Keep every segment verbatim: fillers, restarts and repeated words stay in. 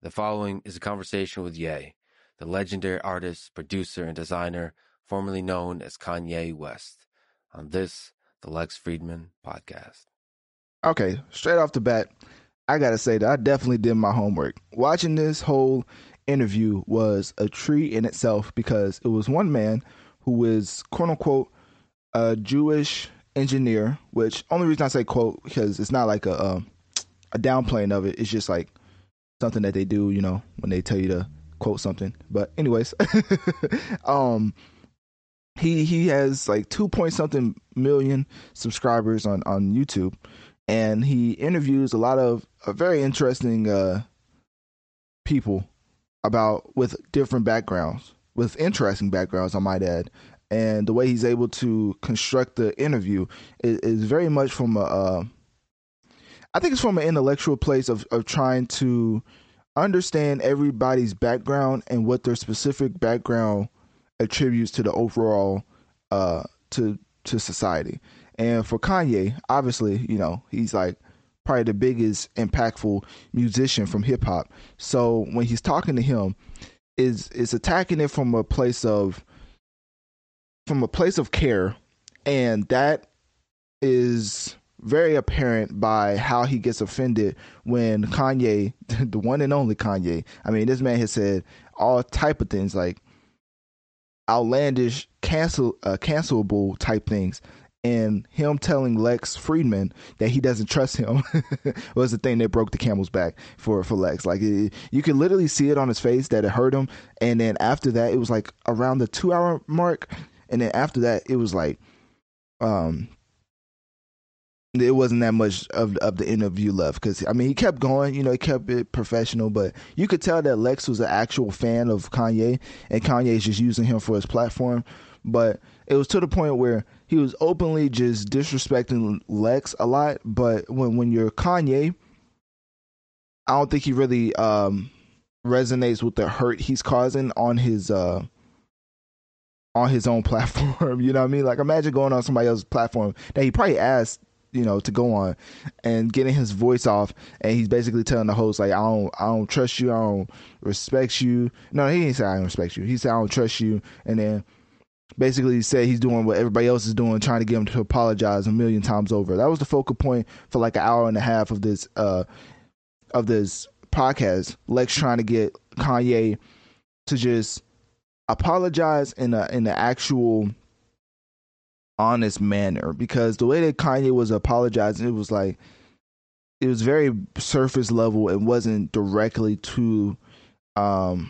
The following is a conversation with Ye, the legendary artist, producer, and designer formerly known as Kanye West, on this, the Lex Friedman podcast. Okay, straight off the bat, I gotta say that I definitely did my homework. Watching this whole interview was a treat in itself because it was one man who is quote unquote a Jewish engineer, which only reason I say quote because it's not like a a, a downplaying of it. It's just like something that they do, you know, when they tell you to quote something. But anyways, um, he he has like two point something million subscribers on on YouTube. And he interviews a lot of uh, very interesting uh, people about with different backgrounds, with interesting backgrounds, I might add. And the way he's able to construct the interview is, is very much from a, uh, I think it's from an intellectual place of, of trying to understand everybody's background and what their specific background attributes to the overall uh, to to society. And for Kanye, obviously, you know, he's like probably the biggest impactful musician from hip hop. So when he's talking to him, is is attacking it from a place of from a place of care, and that is very apparent by how he gets offended when Kanye, the one and only Kanye, I mean, this man has said all type of things like outlandish, cancel, uh, cancelable type things. And him telling Lex Friedman that he doesn't trust him was the thing that broke the camel's back for, for Lex. Like it, you could literally see it on his face that it hurt him. And then after that, it was like around the two hour mark. And then after that, it was like, um, it wasn't that much of of the interview left because I mean he kept going, you know, he kept it professional, but you could tell that Lex was an actual fan of Kanye, and Kanye is just using him for his platform. But it was to the point where he was openly just disrespecting Lex a lot. But when when you're Kanye, I don't think he really um, resonates with the hurt he's causing on his uh, on his own platform. You know what I mean? Like imagine going on somebody else's platform that he probably asked, you know, to go on and getting his voice off, and he's basically telling the host like, I don't, I don't trust you, I don't respect you. No, he didn't say I don't respect you. He said I don't trust you, and then basically said he's doing what everybody else is doing, trying to get him to apologize a million times over. That was the focal point for like an hour and a half of this uh of this podcast. Lex trying to get Kanye to just apologize in a in the actual honest manner, because the way that Kanye was apologizing, it was like it was very surface level and wasn't directly to um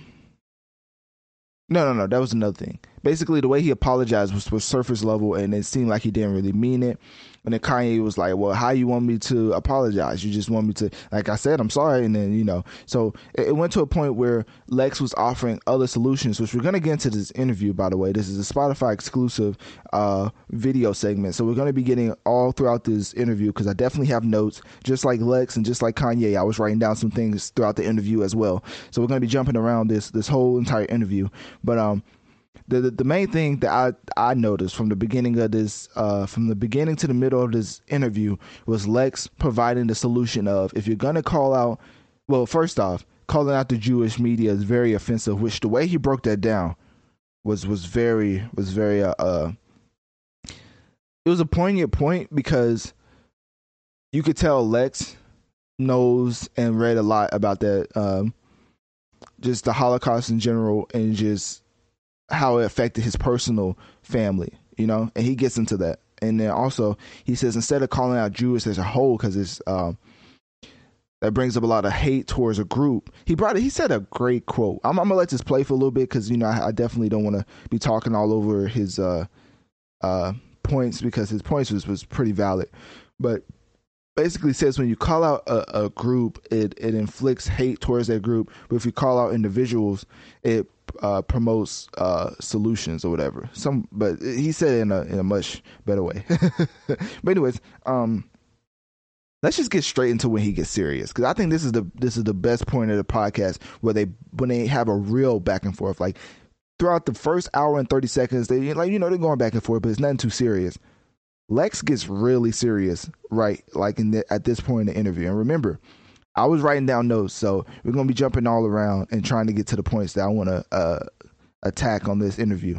no no no that was another thing. Basically the way he apologized was, was surface level, and it seemed like he didn't really mean it. And then Kanye was like, well, how you want me to apologize? You just want me to, like I said, I'm sorry. And then, you know, so it, it went to a point where Lex was offering other solutions, which we're going to get into this interview, by the way. This is a Spotify exclusive uh, video segment. So we're going to be getting all throughout this interview, because I definitely have notes, just like Lex and just like Kanye. I was writing down some things throughout the interview as well. So we're going to be jumping around this, this whole entire interview. But, um, The, the the main thing that I, I noticed from the beginning of this, uh, from the beginning to the middle of this interview, was Lex providing the solution of, if you're going to call out, well, first off, calling out the Jewish media is very offensive, which the way he broke that down was, was very, was very, uh, uh, it was a poignant point, because you could tell Lex knows and read a lot about that, um, just the Holocaust in general, and just how it affected his personal family, you know, and he gets into that. And then also he says, instead of calling out Jewish as a whole, because it's um that brings up a lot of hate towards a group, he brought it he said a great quote. I'm, I'm gonna let this play for a little bit, because you know I, I definitely don't want to be talking all over his uh uh points, because his points was, was pretty valid. But basically says, when you call out a, a group, it, it inflicts hate towards that group. But if you call out individuals, it uh, promotes uh, solutions or whatever. Some, but he said it in a in a much better way. But anyways, um, let's just get straight into when he gets serious, because I think this is the this is the best point of the podcast, where they when they have a real back and forth. Like throughout the first hour and thirty seconds, they like you know they're going back and forth, but it's nothing too serious. Lex gets really serious, right? Like in the, at this point in the interview. And remember, I was writing down notes, so we're gonna be jumping all around and trying to get to the points that I want to uh, attack on this interview.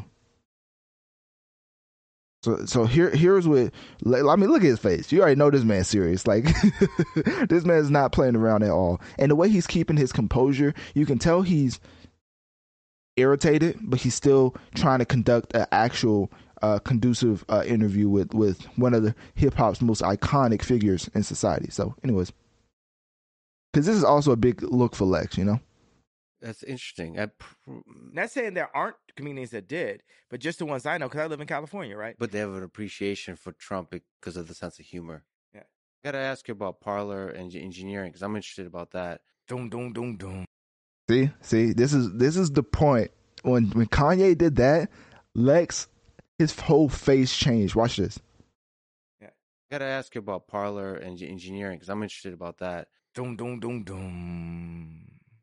So, so here, here's what. I mean, look at his face. You already know this man's serious. Like, this man's not playing around at all. And the way he's keeping his composure, you can tell he's irritated, but he's still trying to conduct an actual uh, conducive uh, interview with with one of the hip hop's most iconic figures in society. So, anyways, because this is also a big look for Lex, you know. That's interesting. I, Not saying there aren't comedians that did, but just the ones I know, because I live in California, right? But they have an appreciation for Trump because of the sense of humor. Yeah. I gotta ask you about Parler and engineering because I'm interested about that. Doom, doom, doom, doom. See, see, this is this is the point. When when Kanye did that, Lex, his whole face changed. Watch this. Yeah. I gotta ask you about Parler and engineering because I'm interested about that. Doom, doom, doom, doom.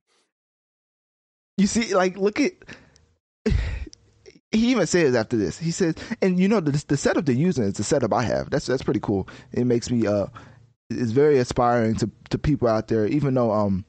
You see, like, look at. He even says after this, he says, and you know, the, the setup they're using is the setup I have. That's that's pretty cool. It makes me, uh, it's very aspiring to, to people out there, even though, um,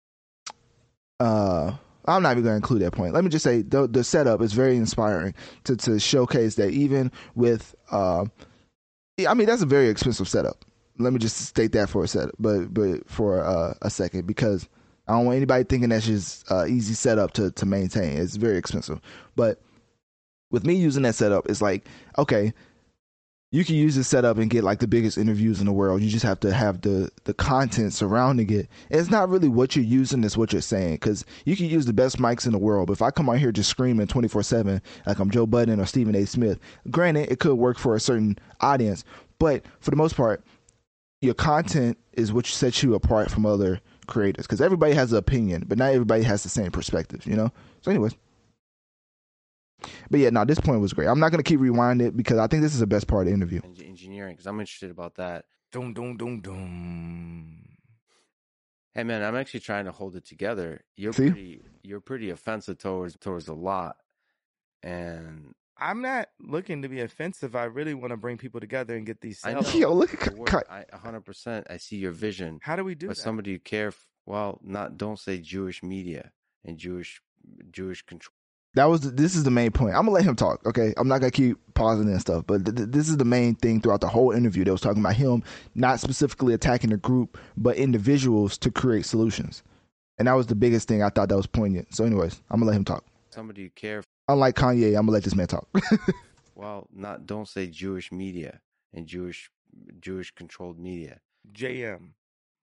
uh, I'm not even going to include that point. Let me just say the the setup is very inspiring to, to showcase that even with, uh, I mean, that's a very expensive setup. Let me just state that for a set, but but for uh, a second, because I don't want anybody thinking that's just uh, easy setup to, to maintain. It's very expensive. But with me using that setup, it's like, okay, you can use this setup and get like the biggest interviews in the world. You just have to have the, the content surrounding it. And it's not really what you're using, it's what you're saying. Because you can use the best mics in the world. But if I come out here just screaming twenty-four seven, like I'm Joe Budden or Stephen A. Smith, granted, it could work for a certain audience. But for the most part, your content is what sets you apart from other creators, because everybody has an opinion, but not everybody has the same perspective, you know. So, anyways, but yeah, no, this point was great. I'm not gonna keep rewinding it because I think this is the best part of the interview. Engineering, because I'm interested about that. Doom, doom, doom, doom. Hey man, I'm actually trying to hold it together. You're See? pretty, you're pretty offensive towards towards a lot, and I'm not looking to be offensive. I really want to bring people together and get these I know. cells. Yo, look at the word, Ka- I one hundred percent. I see your vision. How do we do But that? somebody you care. F- well, not don't say Jewish media and Jewish Jewish control. that was the, this is the main point. I'm gonna let him talk. Okay, I'm not gonna keep pausing and stuff, but th- th- this is the main thing throughout the whole interview. They was talking about him not specifically attacking the group, but individuals to create solutions, and that was the biggest thing. I thought that was poignant. So, anyways, I'm gonna let him talk. Somebody you care. Unlike Kanye, I'm gonna let this man talk. Well, not don't say Jewish media and Jewish Jewish controlled media. J M.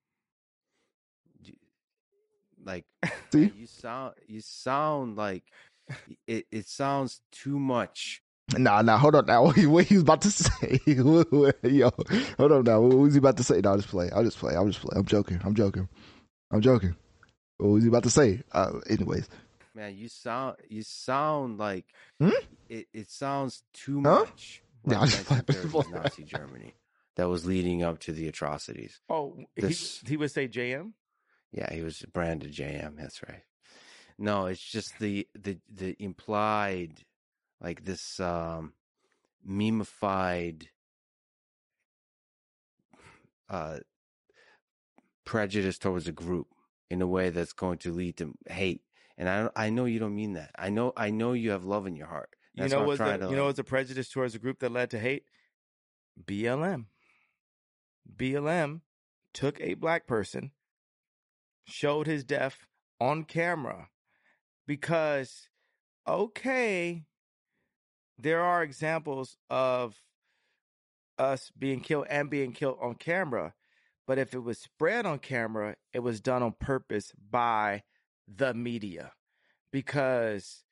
Like See? man, you sound you sound like it. It sounds too much. Nah, nah, hold on now. What he, what he was about to say? Yo, hold on now. What was he about to say? No, I'll just play. I'll just play. I'll just play. I'm joking. I'm joking. I'm joking. What was he about to say? Uh, anyways. Man, you sound you sound like Hmm? it. It sounds too Huh? much. Nah, Like I'm just playing. nineteen thirties Nazi Germany that was leading up to the atrocities. Oh, This- he, he would say J M? Yeah, he was branded J M. That's right. No, it's just the the the implied, like this um memeified uh prejudice towards a group in a way that's going to lead to hate. And I I know you don't mean that. I know I know you have love in your heart. You That's know what I'm what's trying the, to, you know like- what's a prejudice towards a group that led to hate? B L M. B L M took a black person, showed his death on camera because, okay, there are examples of us being killed and being killed on camera. But if it was spread on camera, it was done on purpose by the media, because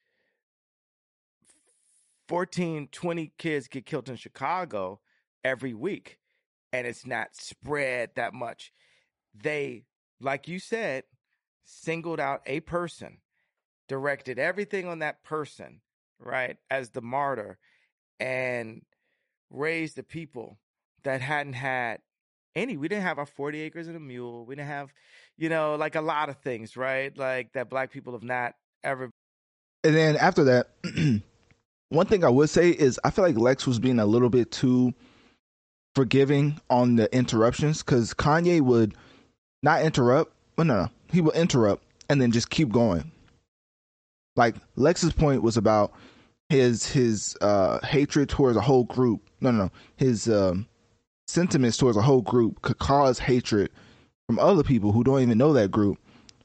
fourteen, twenty kids get killed in Chicago every week, and it's not spread that much. They, like you said, singled out a person, directed everything on that person, right, as the martyr, and raised the people that hadn't had any. We didn't have our forty acres and a mule. We didn't have, you know, like a lot of things, right? Like that black people have not ever. And then after that, one thing I would say is I feel like Lex was being a little bit too forgiving on the interruptions, because Kanye would not interrupt, well, no, no, he will interrupt and then just keep going. Like Lex's point was about his his uh, hatred towards a whole group. No, no, no. His um, sentiments towards a whole group could cause hatred from other people who don't even know that group,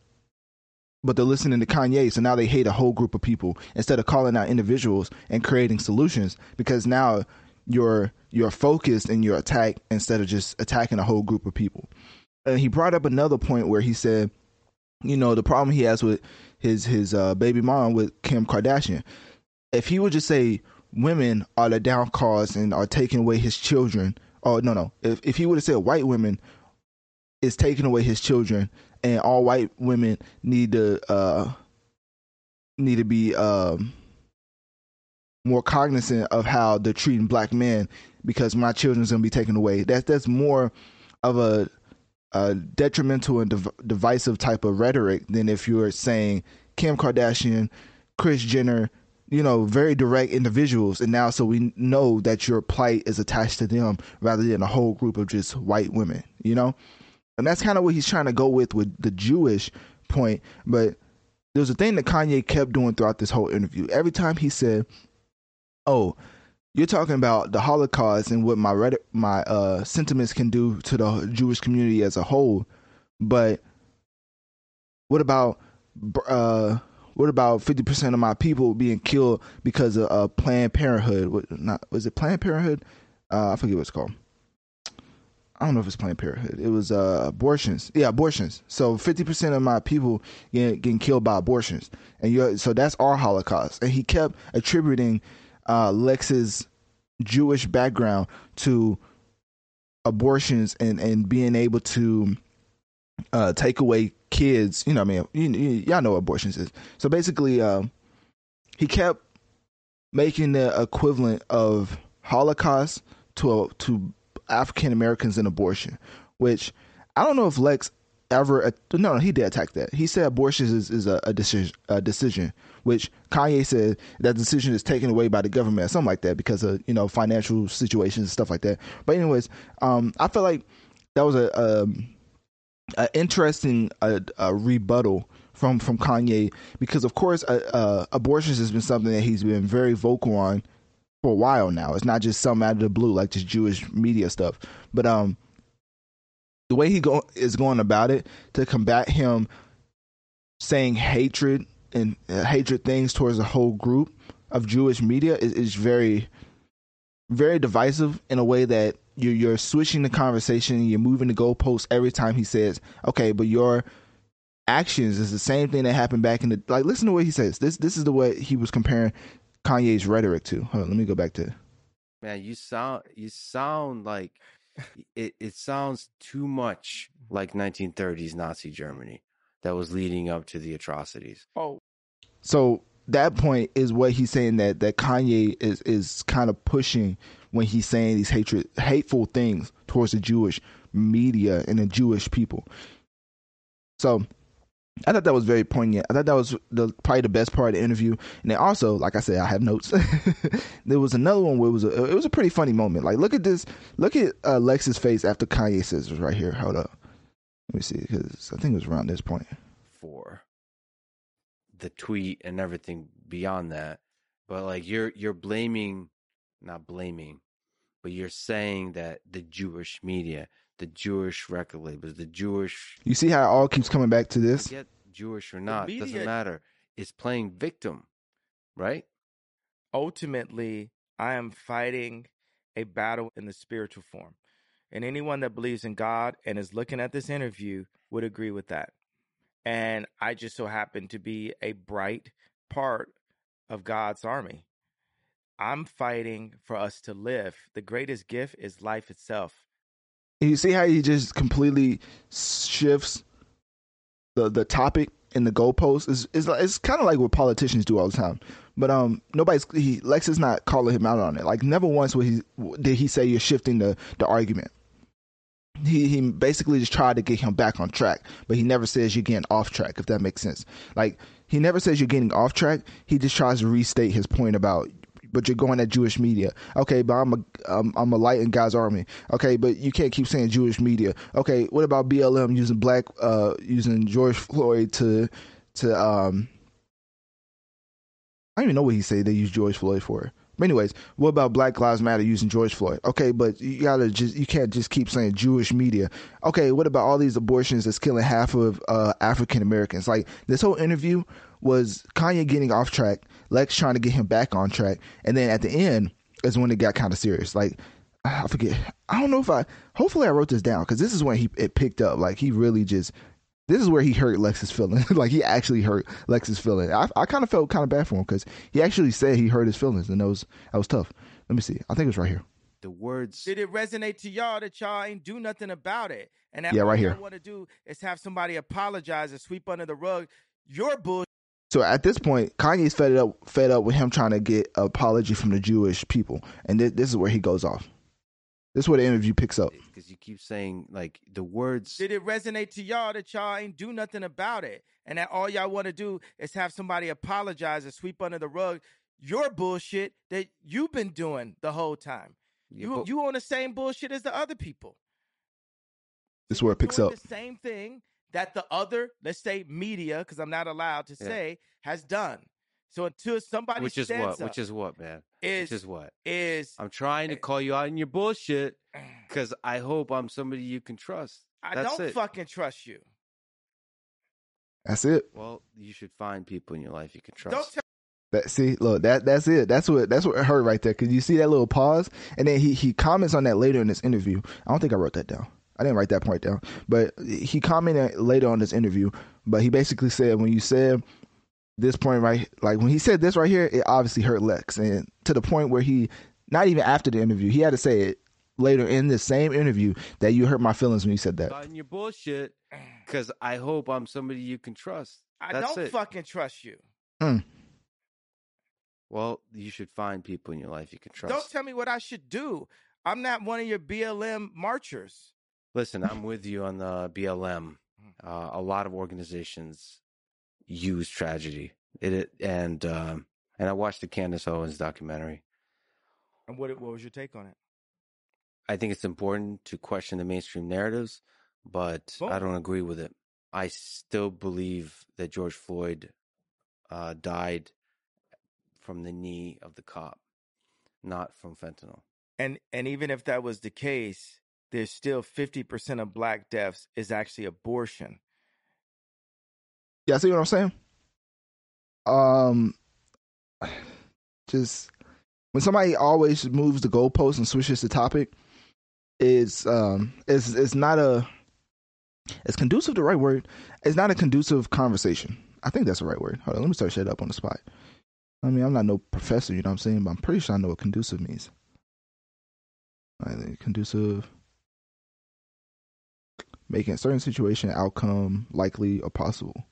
but they're listening to Kanye, so now they hate a whole group of people instead of calling out individuals and creating solutions, because now you're you're focused in your attack instead of just attacking a whole group of people. And he brought up another point where he said, you know, the problem he has with his his uh, baby mom with Kim Kardashian. If he would just say women are the down cause and are taking away his children, or no, no, if if he would have said white women is taking away his children and all white women need to uh, need to be um, more cognizant of how they're treating black men because my children's gonna be taken away. That's that's more of a a detrimental and div- divisive type of rhetoric than if you're saying Kim Kardashian, Kris Jenner, you know, very direct individuals. And now, so we know that your plight is attached to them rather than a whole group of just white women, you know? And that's kind of what he's trying to go with, with the Jewish point. But there's a thing that Kanye kept doing throughout this whole interview. Every time he said, oh, you're talking about the Holocaust and what my my uh, sentiments can do to the Jewish community as a whole, but what about uh, what about fifty percent of my people being killed because of uh, Planned Parenthood? What, not was it Planned Parenthood? Uh, I forget what it's called. I don't know if it's Planned Parenthood. It was uh, abortions. Yeah, abortions. So fifty percent of my people getting, getting killed by abortions, and you're, so that's our Holocaust. And he kept attributing Uh, Lex's Jewish background to abortions and, and being able to uh, take away kids. You know what I mean? You, you, y'all know what abortions is. So basically, uh, he kept making the equivalent of Holocaust to to African Americans in abortion, which I don't know if Lex ever. Uh, no, no, he did attack that. He said abortion is, is a, a decision. A decision. Which Kanye said that decision is taken away by the government, something like that, because of, you know, financial situations and stuff like that. But anyways, um, I feel like that was a, um, a interesting uh, a rebuttal from, from Kanye, because of course uh, uh, abortions has been something that he's been very vocal on for a while now. It's not just something out of the blue like this Jewish media stuff, but um, the way he go is going about it to combat him saying hatred and uh, hatred things towards a whole group of Jewish media is, is very, very divisive in a way that you're, you're switching the conversation, you're moving the goalposts every time he says, okay, but your actions is the same thing that happened back in the, like, listen to what he says. This this is the way he was comparing Kanye's rhetoric to. Hold on, let me go back to. Man, you sound, you sound like, it, it sounds too much like nineteen thirties Nazi Germany that was leading up to the atrocities. Oh, so that point is what he's saying, that that Kanye is is kind of pushing when he's saying these hatred, hateful things towards the Jewish media and the Jewish people. So I thought that was very poignant. I thought that was the probably the best part of the interview. And then also, like I said, I have notes. There was another one where it was a, it was a pretty funny moment. Like, look at this. Look at uh, Lex's face after Kanye says it was right here. Hold up. Let me see, because I think it was around this point. For the tweet and everything beyond that. But like you're you're blaming, not blaming, but you're saying that the Jewish media, the Jewish record labels, the Jewish... You see how it all keeps coming back to this? Get Jewish or not, media, doesn't matter. It's playing victim, right? Ultimately, I am fighting a battle in the spiritual form. And anyone that believes in God and is looking at this interview would agree with that. And I just so happen to be a bright part of God's army. I'm fighting for us to live. The greatest gift is life itself. You see how he just completely shifts the the topic and the goalpost? Is is it's kind of like what politicians do all the time. But um, nobody's he Lex is not calling him out on it. Like never once would he did he say you're shifting the the argument. He he basically just tried to get him back on track, but he never says you're getting off track, if that makes sense. Like he never says you're getting off track. He just tries to restate his point about but you're going at Jewish media. Okay, but I'm a um, I'm a light in God's army. Okay, but you can't keep saying Jewish media. Okay, what about B L M using black uh using George Floyd to to um I don't even know what he said they use George Floyd for. But anyways, what about Black Lives Matter using George Floyd? Okay, but you gotta just you can't just keep saying Jewish media. Okay, what about all these abortions that's killing half of uh, African Americans? Like, this whole interview was Kanye getting off track, Lex trying to get him back on track, and then at the end is when it got kind of serious. Like, I forget. I don't know if I. Hopefully, I wrote this down because this is when he it picked up. Like, he really just. This is where he hurt Lex's feelings. Like, he actually hurt Lex's feelings. I, I kind of felt kind of bad for him because he actually said he hurt his feelings, and that was that was tough. Let me see. I think it was right here. The words. Did it resonate to y'all that y'all ain't do nothing about it? And that yeah, all right here. y'all want to do is have somebody apologize and sweep under the rug your bullshit. So at this point, Kanye's fed up, fed up with him trying to get an apology from the Jewish people, and th- this is where he goes off. This is where the interview picks up. Because you keep saying, like, the words. Did it resonate to y'all that y'all ain't do nothing about it? And that all y'all want to do is have somebody apologize and sweep under the rug your bullshit that you've been doing the whole time. Yeah, you but- you on the same bullshit as the other people. This is where it picks doing up. The same thing that the other, let's say media, because I'm not allowed to Yeah. say, has done. So until somebody Which is stands what? up, Which is what, man? is Which is what? is I'm trying to call you out in your bullshit because I hope I'm somebody you can trust. I That's don't it. fucking trust you. That's it. Well, you should find people in your life you can Don't trust. tell That see, look, that that's it. That's what that's what hurt right there. Cause you see that little pause, and then he he comments on that later in this interview. I don't think I wrote that down. I didn't write that point down, but he commented later on this interview. But he basically said when you said this point right, like when he said this right here, it obviously hurt Lex, and to the point where he, not even after the interview, he had to say it later in the same interview that you hurt my feelings when you said that. Out in your bullshit because I hope I'm somebody you can trust. I That's don't it. fucking trust you. Mm. Well, you should find people in your life you can trust. Don't tell me what I should do. I'm not one of your B L M marchers. Listen, I'm with you on the B L M. Uh, a lot of organizations use tragedy. It, it and um, and I watched the Candace Owens documentary. And what what was your take on it? I think it's important to question the mainstream narratives, but Boom. I don't agree with it. I still believe that George Floyd uh, died from the knee of the cop, not from fentanyl. And and even if that was the case, there's still fifty percent of black deaths is actually abortion. Yeah, see what I'm saying? Um, just when somebody always moves the goalpost and switches the topic, it's um, it's it's not a, it's conducive to the right word. It's not a conducive conversation. I think that's the right word. Hold on, let me search that up on the spot. I mean, I'm not no professor, you know what I'm saying, but I'm pretty sure I know what conducive means. I think conducive, making a certain situation, outcome likely or possible.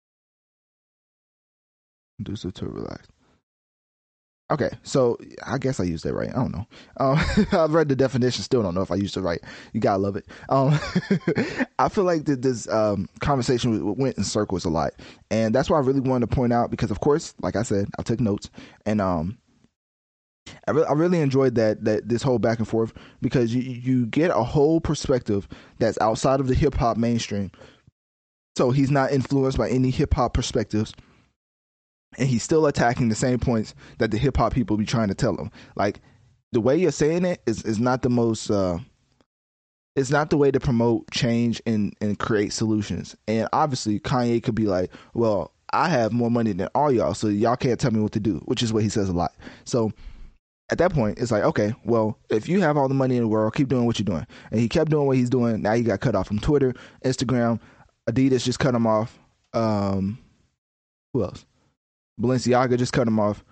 Conducive to relax. Okay, so I guess I used that right. I don't know. Um, I've read the definition, still don't know if I used it right. You gotta love it. Um, I feel like that this um, conversation went in circles a lot, and that's why I really wanted to point out because, of course, like I said, I took notes, and um, I, re- I really enjoyed that that this whole back and forth because you you get a whole perspective that's outside of the hip hop mainstream. So he's not influenced by any hip hop perspectives. And he's still attacking the same points that the hip hop people be trying to tell him. Like the way you're saying it is, is not the most, uh, it's not the way to promote change and, and create solutions. And obviously Kanye could be like, well, I have more money than all y'all, so y'all can't tell me what to do, which is what he says a lot. So at that point, it's like, okay, well, if you have all the money in the world, keep doing what you're doing. And he kept doing what he's doing. Now he got cut off from Twitter, Instagram. Adidas just cut him off. Um, who else? Balenciaga just cut him off.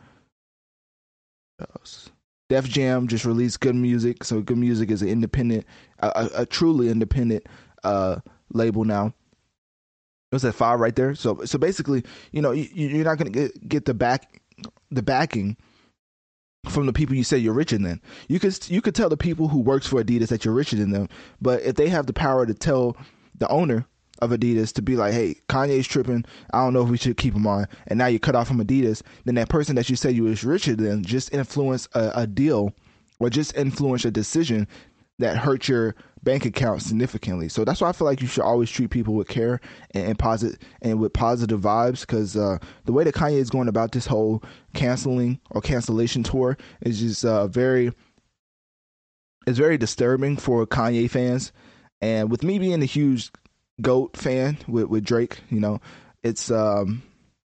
Def Jam just released Good Music. So Good Music is an independent, a, a, a truly independent uh, label now. What's that, five right there? So so basically, you know, you, you're not going to get get the back the backing from the people you say you're richer than. You could you could tell the people who works for Adidas that you're richer than them, but if they have the power to tell the owner, of Adidas to be like, hey, Kanye's tripping. I don't know if we should keep him on. And now you cut off from Adidas. Then that person that you said you was richer than just influence a, a deal or just influence a decision that hurt your bank account significantly. So that's why I feel like you should always treat people with care and, and positive and with positive vibes, because uh, the way that Kanye is going about this whole canceling or cancellation tour is just uh, very, it's very disturbing for Kanye fans. And with me being a huge GOAT fan with, with Drake, you know, it's um,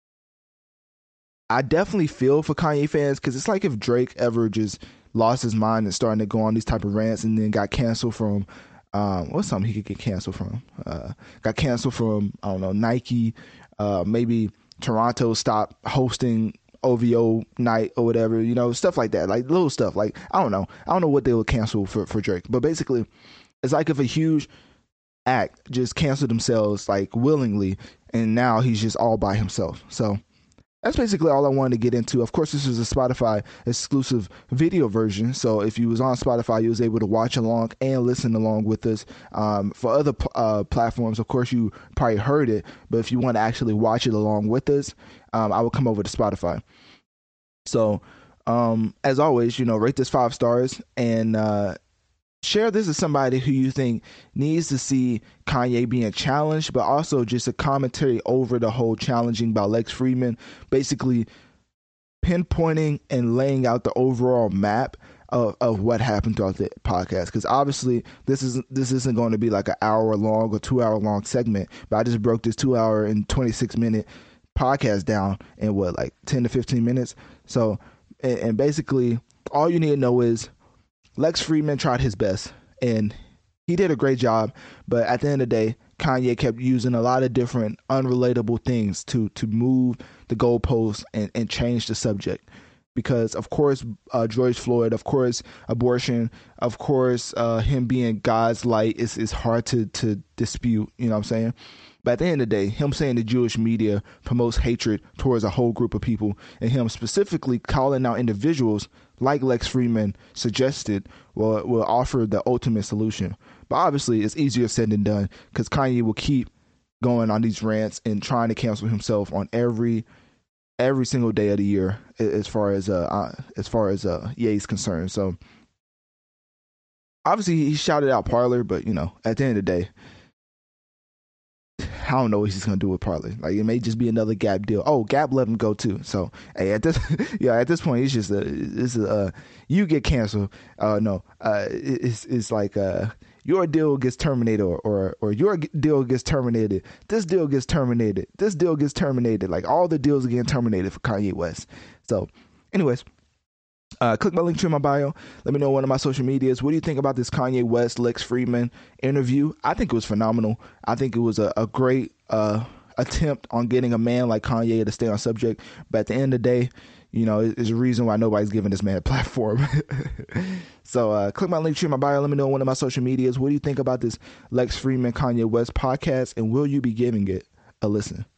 I definitely feel for Kanye fans, because it's like if Drake ever just lost his mind and started to go on these type of rants and then got canceled from um what's something he could get canceled from uh got canceled from I don't know, Nike, uh maybe Toronto stopped hosting O V O night or whatever, you know, stuff like that, like little stuff, like I don't know I don't know what they would cancel for for Drake, but basically it's like if a huge act just canceled themselves like willingly and now he's just all by himself. So that's basically all I wanted to get into. Of course, this is a Spotify exclusive video version. So if you was on Spotify, you was able to watch along and listen along with us. Um, for other uh, platforms, of course, you probably heard it. But if you want to actually watch it along with us, um, I will come over to Spotify. So um, as always, you know, rate this five stars and uh, share this with somebody who you think needs to see Kanye being challenged, but also just a commentary over the whole challenging by Lex Fridman, basically pinpointing and laying out the overall map of, of what happened throughout the podcast. Because obviously this isn't this isn't going to be like an hour long or two hour long segment, but I just broke this two hour and twenty-six minute podcast down in what, like ten to fifteen minutes. So and, and basically all you need to know is Lex Fridman tried his best and he did a great job, but at the end of the day, Kanye kept using a lot of different unrelatable things to to move the goalposts and, and change the subject. Because of course, uh, George Floyd, of course, abortion, of course, uh, him being God's light is is hard to to dispute. You know what I'm saying? But at the end of the day, him saying the Jewish media promotes hatred towards a whole group of people, and him specifically calling out individuals like Lex Fridman suggested will will offer the ultimate solution. But obviously, it's easier said than done, because Kanye will keep going on these rants and trying to cancel himself on every every single day of the year, as far as uh, uh as far as uh Ye is concerned. So obviously, he shouted out Parler, but you know, at the end of the day, I don't know what he's gonna do with Parler. Like, it may just be another Gap deal. Oh, Gap let him go too. So hey, at this, yeah, at this point, it's just a, it's a, uh, you get canceled. Uh, no, uh, it's it's like uh, your deal gets terminated, or, or or your deal gets terminated. This deal gets terminated. This deal gets terminated. Like, all the deals are getting terminated for Kanye West. So, anyways. Uh, click my link to my bio. Let me know on one of my social medias. What do you think about this Kanye West, Lex Fridman interview? I think it was phenomenal. I think it was a, a great uh, attempt on getting a man like Kanye to stay on subject. But at the end of the day, you know, there's a reason why nobody's giving this man a platform. So uh, click my link to my bio. Let me know on one of my social medias. What do you think about this Lex Fridman, Kanye West podcast? And will you be giving it a listen?